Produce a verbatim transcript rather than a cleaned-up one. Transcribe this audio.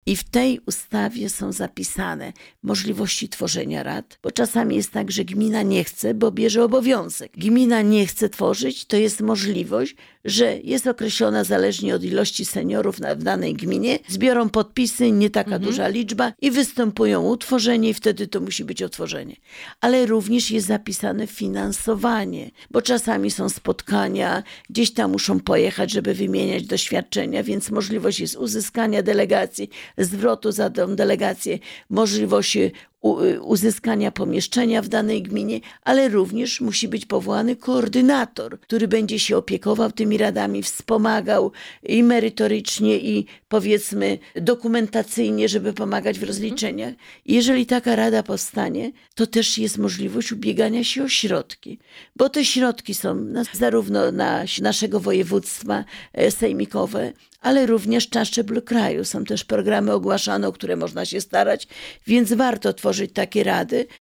I w tej ustawie są zapisane możliwości tworzenia rad, bo czasami jest tak, że gmina nie chce, bo bierze obowiązek. Gmina nie chce tworzyć, to jest możliwość, że jest określona zależnie od ilości seniorów na, w danej gminie, zbiorą podpisy, nie taka Mhm. duża liczba i występują utworzenie i wtedy to musi być utworzenie. Ale również jest zapisane finansowanie, bo czasami są spotkania, gdzieś tam muszą pojechać, żeby wymieniać doświadczenia, więc możliwość jest uzyskania delegacji, zwrotu za tą delegację, możliwość u, uzyskania pomieszczenia w danej gminie, ale również musi być powołany koordynator, który będzie się opiekował tymi radami, wspomagał i merytorycznie, i powiedzmy dokumentacyjnie, żeby pomagać w rozliczeniach. I jeżeli taka rada powstanie, to też jest możliwość ubiegania się o środki, bo te środki są na, zarówno na naszego województwa e, sejmikowe, ale również na szczeblu kraju. Są też programy ogłaszane, o które można się starać, więc warto tworzyć takie rady.